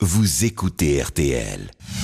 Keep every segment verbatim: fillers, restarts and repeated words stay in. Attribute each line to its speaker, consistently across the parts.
Speaker 1: vous écoutez R T L.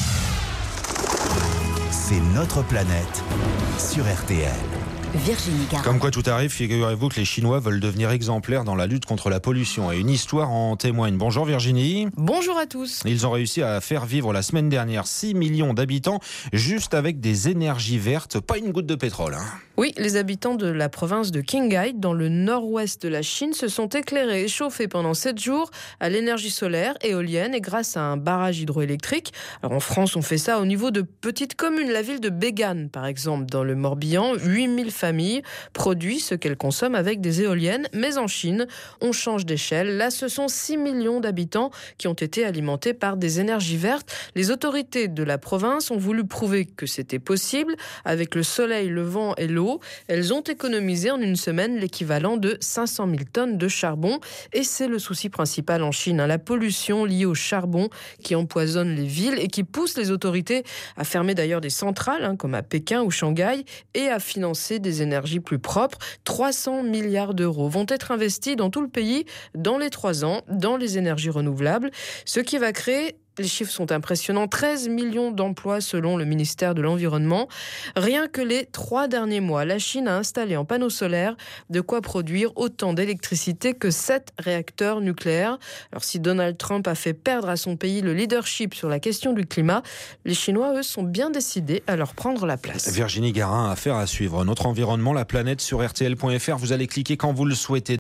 Speaker 1: C'est notre planète sur R T L.
Speaker 2: Virginie Garin.
Speaker 3: Comme quoi tout arrive, figurez-vous que les Chinois veulent devenir exemplaires dans la lutte contre la pollution. Et une histoire en témoigne. Bonjour Virginie.
Speaker 4: Bonjour à tous.
Speaker 3: Ils ont réussi à faire vivre la semaine dernière six millions d'habitants juste avec des énergies vertes, pas une goutte de pétrole. Hein.
Speaker 4: Oui, les habitants de la province de Qinghai, dans le nord-ouest de la Chine, se sont éclairés et chauffés pendant sept jours à l'énergie solaire, éolienne et grâce à un barrage hydroélectrique. Alors en France, on fait ça au niveau de petites communes. La ville de Bégane, par exemple, dans le Morbihan, huit mille familles produisent ce qu'elles consomment avec des éoliennes. Mais en Chine, on change d'échelle. Là, ce sont six millions d'habitants qui ont été alimentés par des énergies vertes. Les autorités de la province ont voulu prouver que c'était possible. Avec le soleil, le vent et l'eau, elles ont économisé en une semaine l'équivalent de cinq cent mille tonnes de charbon. Et c'est le souci principal en Chine, hein, la pollution liée au charbon qui empoisonne les villes et qui pousse les autorités à fermer d'ailleurs des centrales, hein, comme à Pékin ou Shanghai, et à financer des énergies plus propres. trois cents milliards d'euros vont être investis dans tout le pays dans les trois ans dans les énergies renouvelables, ce qui va créer, les chiffres sont impressionnants, treize millions d'emplois selon le ministère de l'Environnement. Rien que les trois derniers mois, la Chine a installé en panneaux solaires de quoi produire autant d'électricité que sept réacteurs nucléaires. Alors si Donald Trump a fait perdre à son pays le leadership sur la question du climat, les Chinois, eux, sont bien décidés à leur prendre la place.
Speaker 3: Virginie Garin, affaire à suivre. Notre environnement, la planète sur R T L point F R. Vous allez cliquer quand vous le souhaitez.